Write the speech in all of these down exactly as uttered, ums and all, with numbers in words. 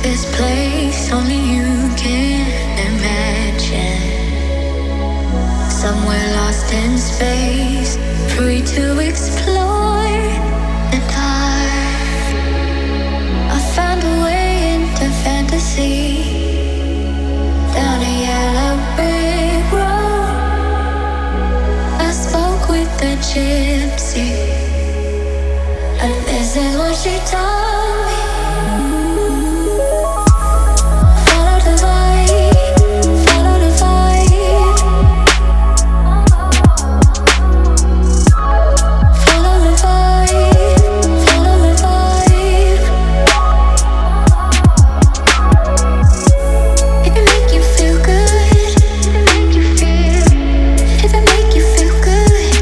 this place only you can imagine. Somewhere lost in space, free to explore. And I, I found a way into fantasy, down a yellow brick road. I spoke with the gypsy, and this is what she told me. Follow the vibe, follow the vibe. Follow the vibe, follow the vibe. If it make you feel good, if it make you feel, if it make you feel good,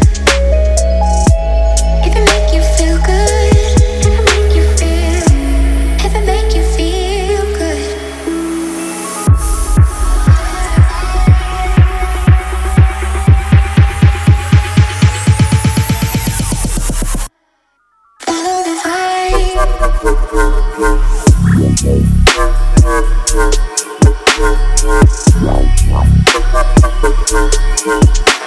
if it make you feel good, if it make you feel, if it make you feel good. Follow the vibe.